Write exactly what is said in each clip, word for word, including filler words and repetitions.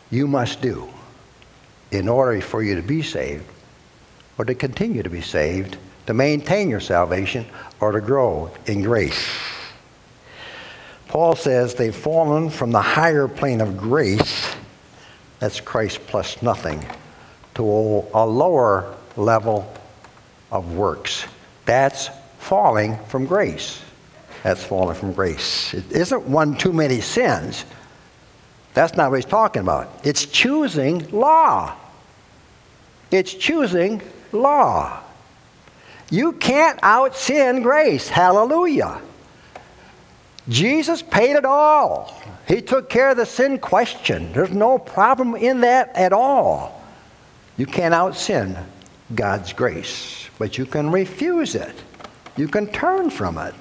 you must do in order for you to be saved, or to continue to be saved, to maintain your salvation, or to grow in grace. Paul says they've fallen from the higher plane of grace, that's Christ plus nothing, to a lower level of works. That's falling from grace. That's falling from grace. It isn't one too many sins. That's not what he's talking about. It's choosing law. It's choosing law. You can't out-sin grace. Hallelujah. Jesus paid it all. He took care of the sin question. There's no problem in that at all. You can't out-sin God's grace, but you can refuse it. You can turn from it.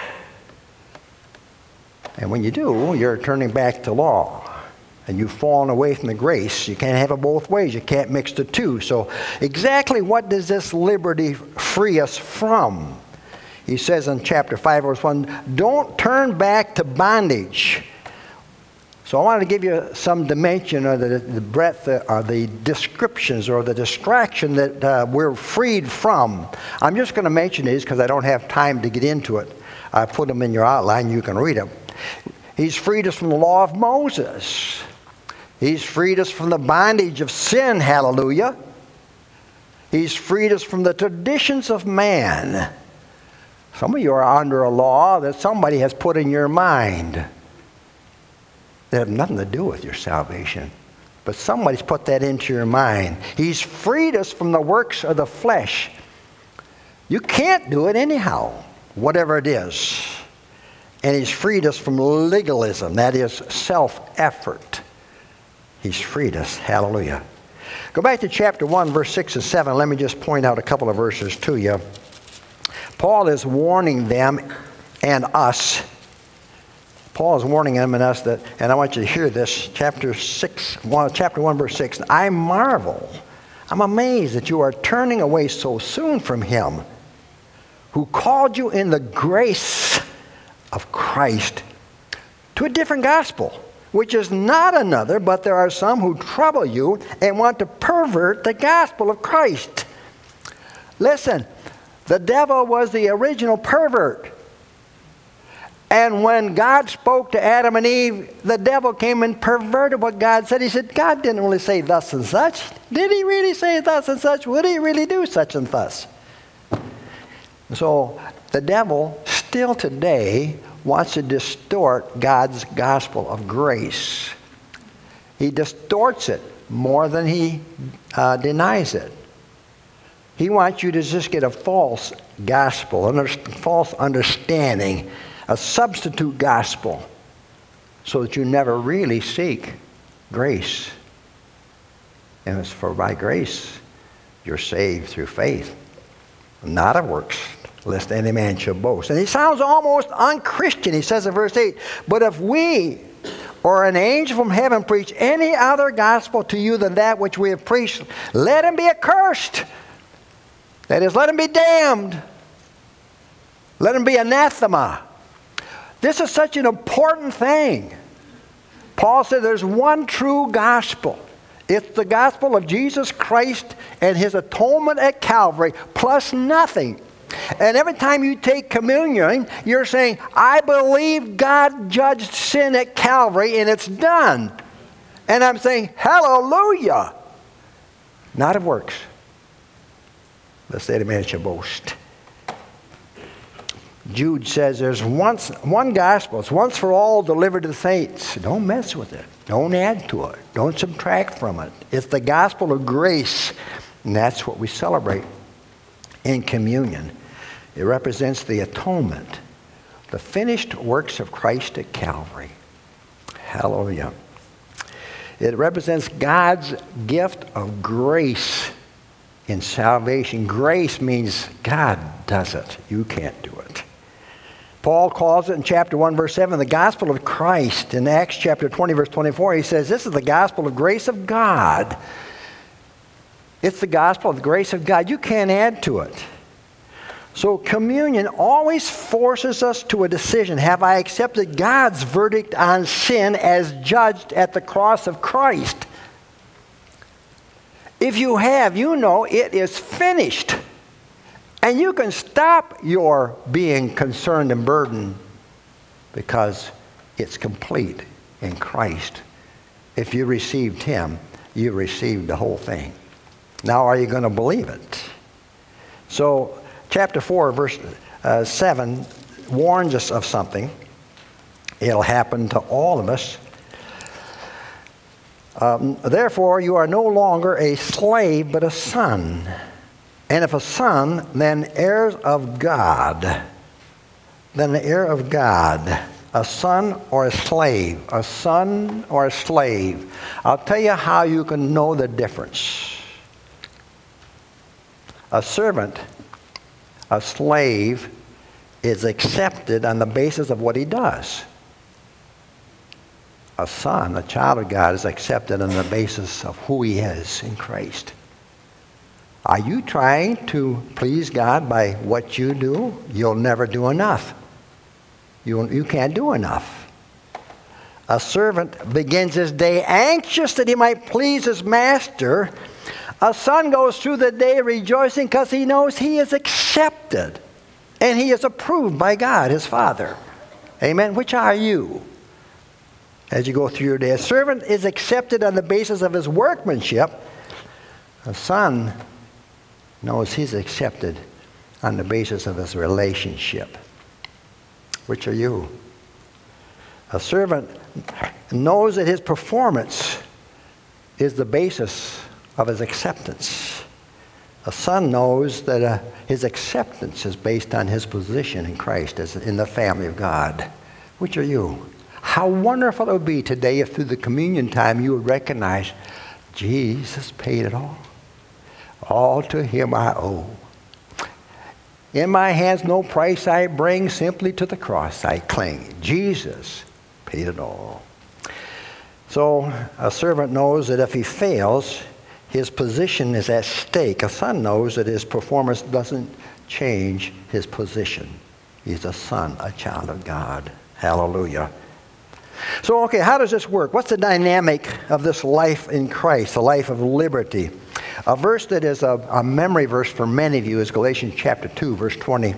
And when you do, you're turning back to law. And you've fallen away from the grace. You can't have it both ways. You can't mix the two. So exactly what does this liberty free us from? He says in chapter five, verse one, don't turn back to bondage. So I wanted to give you some dimension or the, the breadth or the descriptions or the distraction that uh, we're freed from. I'm just going to mention these because I don't have time to get into it. I put them in your outline. You can read them. He's freed us from the law of Moses. He's freed us from the bondage of sin, hallelujah. He's freed us from the traditions of man. Some of you are under a law that somebody has put in your mind that have nothing to do with your salvation. But somebody's put that into your mind. He's freed us from the works of the flesh. You can't do it anyhow, whatever it is. And he's freed us from legalism, that is self-effort. He's freed us. Hallelujah. Go back to chapter one, verse six and seven. Let me just point out a couple of verses to you. Paul is warning them and us. Paul is warning them and us that, and I want you to hear this, chapter six, one, chapter one, verse six. I marvel, I'm amazed that you are turning away so soon from him who called you in the grace of Christ to a different gospel, which is not another, but there are some who trouble you and want to pervert the gospel of Christ. Listen, the devil was the original pervert. And when God spoke to Adam and Eve, the devil came and perverted what God said. He said, God didn't really say thus and such. Did he really say thus and such? Would he really do such and thus? So the devil still today wants to distort God's gospel of grace. He distorts it more than he uh, denies it. He wants you to just get a false gospel, a false understanding, a substitute gospel, so that you never really seek grace. And it's for by grace you're saved through faith, not of works, lest any man should boast. And he sounds almost unchristian. He says in verse eight, but if we or an angel from heaven preach any other gospel to you than that which we have preached, let him be accursed. That is, let him be damned. Let him be anathema. This is such an important thing. Paul said there's one true gospel. It's the gospel of Jesus Christ and his atonement at Calvary, plus nothing. And every time you take communion, you're saying, I believe God judged sin at Calvary and it's done. And I'm saying, hallelujah. Not of works. Lest any man should boast. Jude says there's once one gospel. It's once for all delivered to the saints. Don't mess with it. Don't add to it. Don't subtract from it. It's the gospel of grace. And that's what we celebrate in communion. It represents the atonement, the finished works of Christ at Calvary. Hallelujah. It represents God's gift of grace in salvation. Grace means God does it. You can't do it. Paul calls it in chapter one, verse seven, the gospel of Christ. In Acts chapter twenty, verse twenty-four, he says, this is the gospel of grace of God. It's the gospel of the grace of God. You can't add to it. So communion always forces us to a decision. Have I accepted God's verdict on sin as judged at the cross of Christ? If you have, you know it is finished. And you can stop your being concerned and burdened because it's complete in Christ. If you received him, you received the whole thing. Now are you going to believe it? So chapter four, verse uh, seven warns us of something. It'll happen to all of us. Um, Therefore, you are no longer a slave, but a son. And if a son, then heirs of God. Then the heir of God. A son or a slave. A son or a slave. I'll tell you how you can know the difference. A servant, a slave, is accepted on the basis of what he does. A son, a child of God, is accepted on the basis of who he is in Christ. Are you trying to please God by what you do? You'll never do enough. You, you can't do enough. A servant begins his day anxious that he might please his master. A son goes through the day rejoicing because he knows he is accepted and he is approved by God, his Father. Amen. Which are you? As you go through your day, a servant is accepted on the basis of his workmanship. A son knows he's accepted on the basis of his relationship. Which are you? A servant knows that his performance is the basis of his acceptance. A son knows that uh, his acceptance is based on his position in Christ as in the family of God. Which are you? How wonderful it would be today if through the communion time you would recognize Jesus paid it all. All to him I owe. In my hands no price I bring, simply to the cross I cling. Jesus paid it all. So a servant knows that if he fails, his position is at stake. A son knows that his performance doesn't change his position. He's a son, a child of God. Hallelujah. So, okay, how does this work? What's the dynamic of this life in Christ, the life of liberty? A verse that is a, a memory verse for many of you is Galatians chapter two, verse twenty.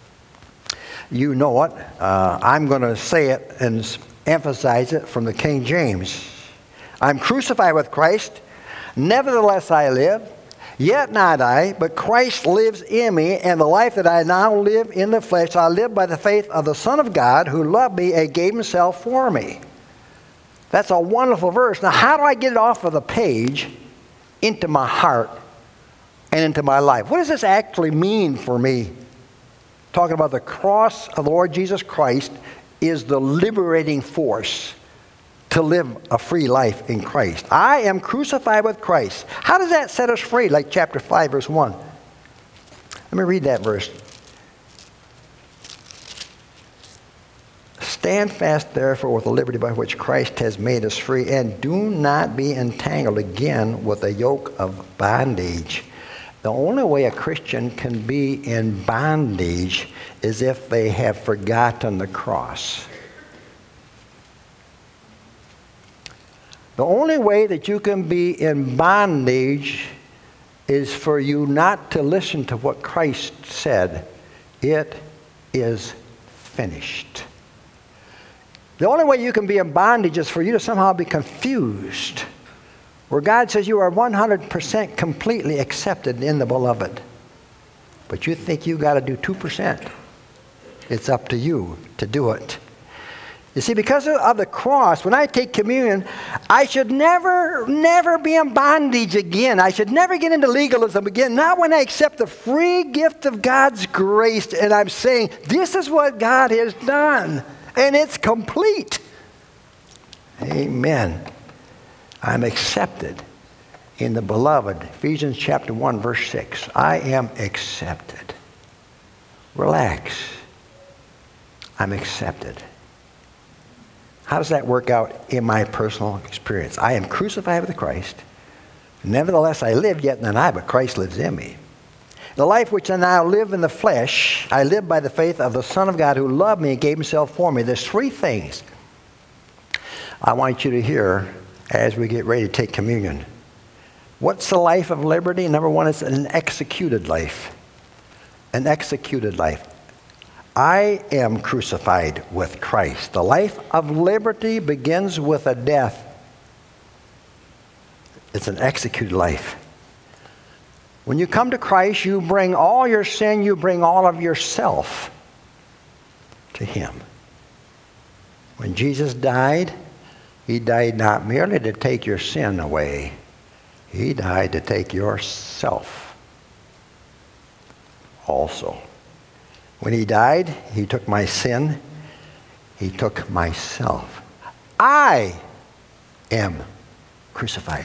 You know it. Uh, I'm going to say it and emphasize it from the King James. I'm crucified with Christ. Nevertheless I live. Yet not I, but Christ lives in me, and the life that I now live in the flesh, I live by the faith of the Son of God, who loved me and gave himself for me. That's a wonderful verse. Now, how do I get it off of the page into my heart and into my life? What does this actually mean for me? Talking about the cross of the Lord Jesus Christ is the liberating force to live a free life in Christ. I am crucified with Christ. How does that set us free? Like chapter five, verse one. Let me read that verse. Stand fast, therefore, with the liberty by which Christ has made us free, and do not be entangled again with a yoke of bondage. The only way a Christian can be in bondage is if they have forgotten the cross. The only way that you can be in bondage is for you not to listen to what Christ said. It is finished. The only way you can be in bondage is for you to somehow be confused. Where God says you are one hundred percent completely accepted in the beloved. But you think you got to do two percent. It's up to you to do it. You see, because of the cross, when I take communion, I should never, never be in bondage again. I should never get into legalism again. Not when I accept the free gift of God's grace and I'm saying, this is what God has done, and it's complete. Amen. I'm accepted in the beloved. Ephesians chapter one, verse six. I am accepted. Relax. I'm accepted. How does that work out in my personal experience? I am crucified with Christ. Nevertheless, I live, yet not I, but Christ lives in me. The life which I now live in the flesh, I live by the faith of the Son of God who loved me and gave himself for me. There's three things I want you to hear as we get ready to take communion. What's the life of liberty? Number one, it's an executed life. An executed life. I am crucified with Christ. The life of liberty begins with a death. It's an executed life. When you come to Christ, you bring all your sin, you bring all of yourself to Him. When Jesus died, He died not merely to take your sin away. He died to take yourself also. When He died, He took my sin. He took myself. I am crucified.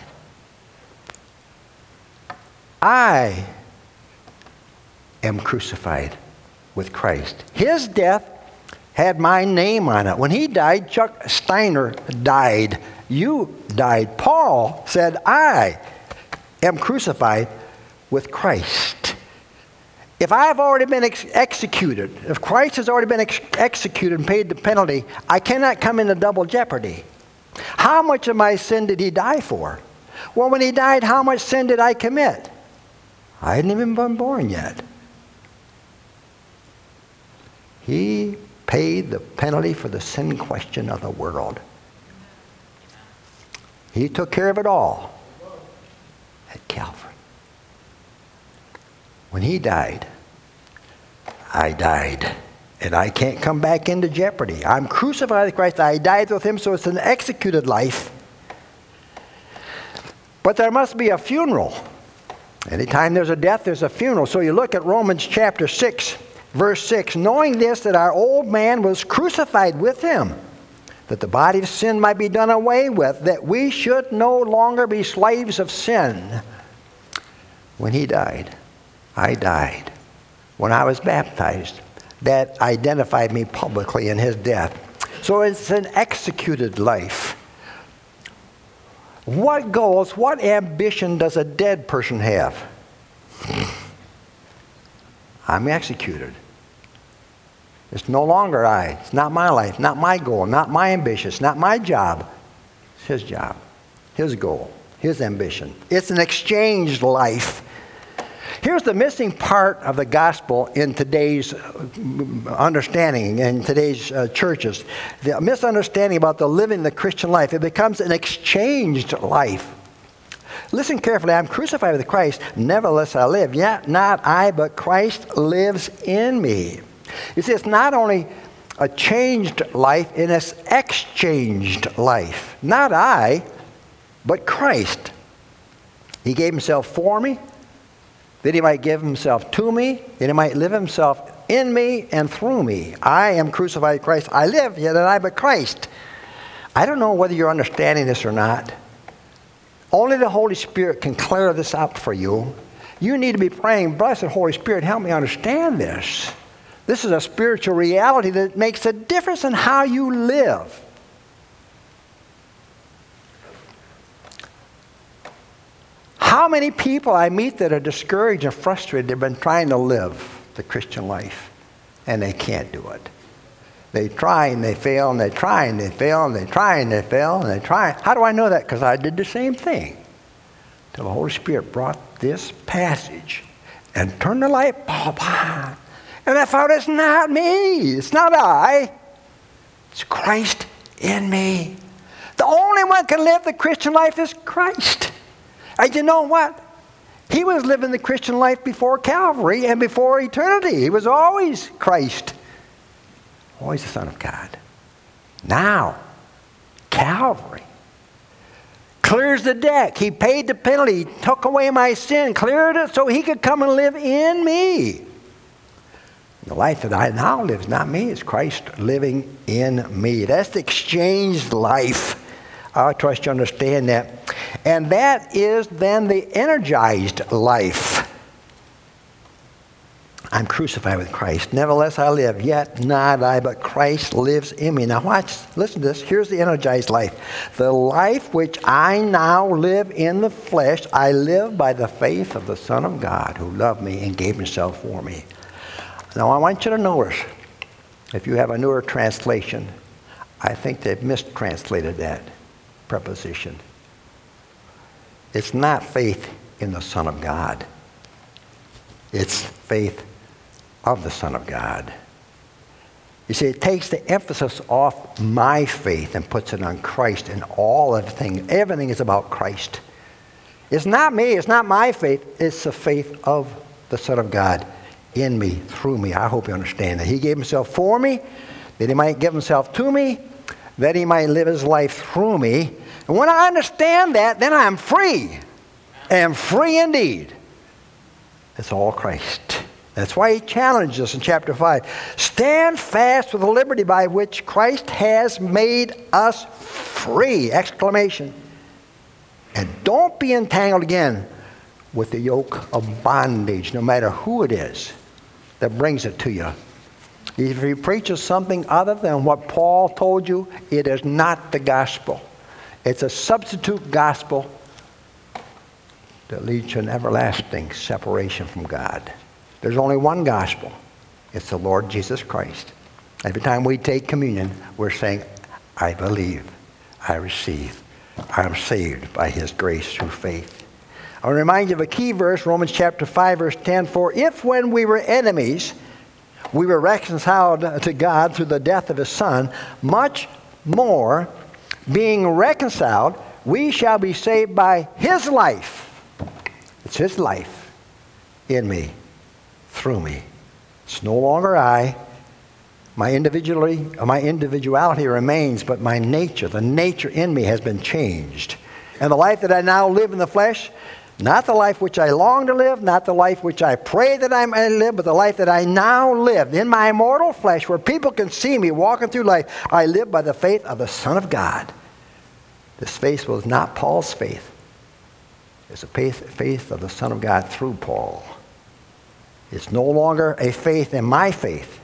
I am crucified with Christ. His death had my name on it. When He died, Chuck Steiner died. You died. Paul said, I am crucified with Christ. If I've already been ex- executed, if Christ has already been ex- executed and paid the penalty, I cannot come into double jeopardy. How much of my sin did He die for? Well, when He died, how much sin did I commit? I hadn't even been born yet. He paid the penalty for the sin question of the world. He took care of it all at Calvary. When He died, I died. And I can't come back into jeopardy. I'm crucified with Christ. I died with Him, so it's an executed life. But there must be a funeral. Anytime there's a death, there's a funeral. So you look at Romans chapter six, verse six. Knowing this, that our old man was crucified with Him, that the body of sin might be done away with, that we should no longer be slaves of sin. When He died, I died. When I was baptized, that identified me publicly in His death. So it's an executed life. What goals, what ambition does a dead person have? I'm executed. It's no longer I. It's not my life, not my goal, not my ambition. It's not my job. It's His job, His goal, His ambition. It's an exchanged life. Here's the missing part of the gospel in today's understanding, in today's uh, churches. The misunderstanding about the living the Christian life. It becomes an exchanged life. Listen carefully. I'm crucified with Christ. Nevertheless I live. Yet not I, but Christ lives in me. You see, it's not only a changed life, it's exchanged life. Not I, but Christ. He gave Himself for me, that He might give Himself to me, that He might live Himself in me and through me. I am crucified with Christ. I live, yet not I, but Christ. I don't know whether you're understanding this or not. Only the Holy Spirit can clear this up for you. You need to be praying, blessed Holy Spirit, help me understand this. This is a spiritual reality that makes a difference in how you live. How many people I meet that are discouraged and frustrated, they've been trying to live the Christian life, and they can't do it. They try and they fail, and they try and they fail, and they try and they fail, and they try. How do I know that? Because I did the same thing. Till the Holy Spirit brought this passage and turned the light bulb on. And I found it's not me. It's not I. It's Christ in me. The only one can live the Christian life is Christ. And you know what? He was living the Christian life before Calvary and before eternity. He was always Christ. Always the Son of God. Now, Calvary clears the deck. He paid the penalty. He took away my sin, cleared it so He could come and live in me. The life that I now live is not me. It's Christ living in me. That's the exchanged life. I trust you understand that. And that is then the energized life. I'm crucified with Christ. Nevertheless I live, yet not I, but Christ lives in me. Now watch, listen to this. Here's the energized life. The life which I now live in the flesh, I live by the faith of the Son of God who loved me and gave Himself for me. Now I want you to notice, if you have a newer translation, I think they've mistranslated that preposition. It's not faith in the Son of God. It's faith of the Son of God. You see, it takes the emphasis off my faith and puts it on Christ, and all everything, everything is about Christ. It's not me, it's not my faith, it's the faith of the Son of God in me, through me. I hope you understand that. He gave himself for me, that he might give himself to me, that he might live his life through me. And when I understand that, then I'm free, and free indeed. It's all Christ. That's why he challenged us in chapter five. Stand fast with the liberty by which Christ has made us free! Exclamation. And don't be entangled again with the yoke of bondage, no matter who it is that brings it to you. If he preaches something other than what Paul told you, it is not the gospel. It's a substitute gospel that leads to an everlasting separation from God. There's only one gospel. It's the Lord Jesus Christ. Every time we take communion, we're saying, I believe, I receive, I am saved by his grace through faith. I'll remind you of a key verse, Romans chapter five, verse ten. For if when we were enemies, we were reconciled to God through the death of his Son, much more, being reconciled, we shall be saved by his life. It's his life in me, through me. It's no longer I. My individuality, my individuality remains, but my nature, the nature in me has been changed. And the life that I now live in the flesh, not the life which I long to live, not the life which I pray that I may live, but the life that I now live in my mortal flesh, where people can see me walking through life, I live by the faith of the Son of God. This faith was not Paul's faith. It's the faith, faith of the Son of God through Paul. It's no longer a faith in my faith.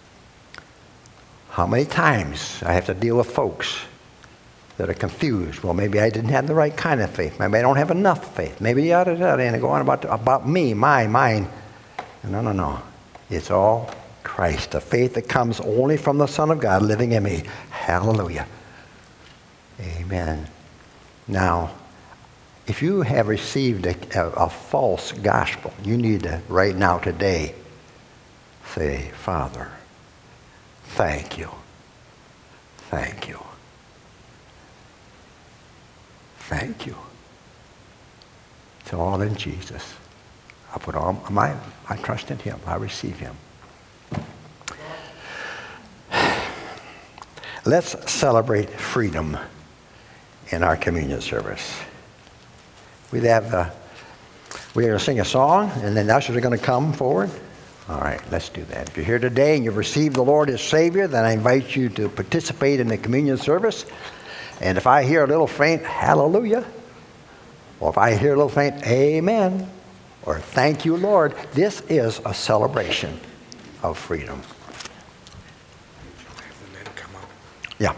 How many times I have to deal with folks that are confused. Well, maybe I didn't have the right kind of faith. Maybe I don't have enough faith. Maybe yada yada, and they go on about, about me, my, mine. No, no, no. It's all Christ. A faith that comes only from the Son of God living in me. Hallelujah. Amen. Now, if you have received a, a, a false gospel, you need to, right now, today, say, Father, thank you. Thank you. Thank you. It's all in Jesus. I put all my, I trust in him. I receive him. Let's celebrate freedom in our communion service. We have, uh, we're going to sing a song, and then the ushers are going to come forward. All right, let's do that. If you're here today and you've received the Lord as Savior, then I invite you to participate in the communion service. And if I hear a little faint, hallelujah, or if I hear a little faint, amen, or thank you, Lord, this is a celebration of freedom. Yeah.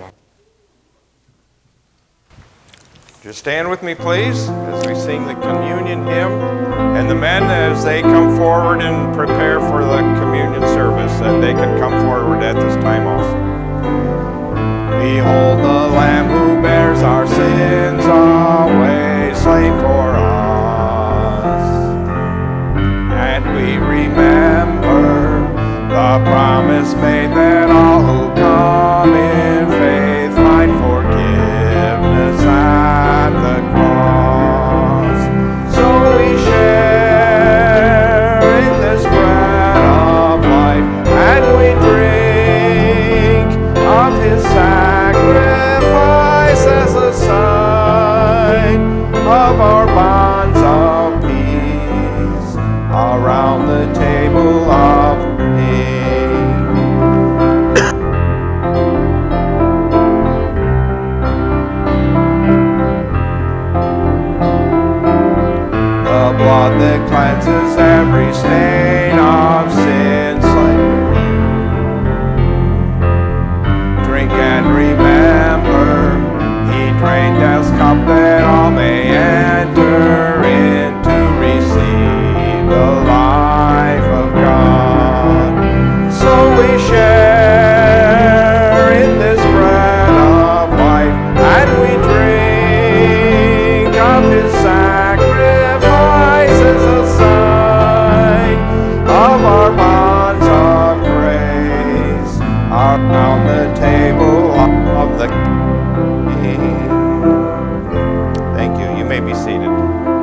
Just stand with me, please, as we sing the communion hymn. And the men, as they come forward and prepare for the communion service, that they can come forward at this time also. Behold the Lamb who bears our sins away, slain for us. And we remember the promise made that all who come in faith find forgiveness at the cross. So we share in this bread of life, and we drink of his sacrifice as a sign of our bonds of peace around the table of peace. The blood that cleanses every stain of sin slain for you. Drink and remember, he drained death's cup that all may enter in to receive the life of God. So we share in this bread of life, and we drink of his sacrifice may be seated.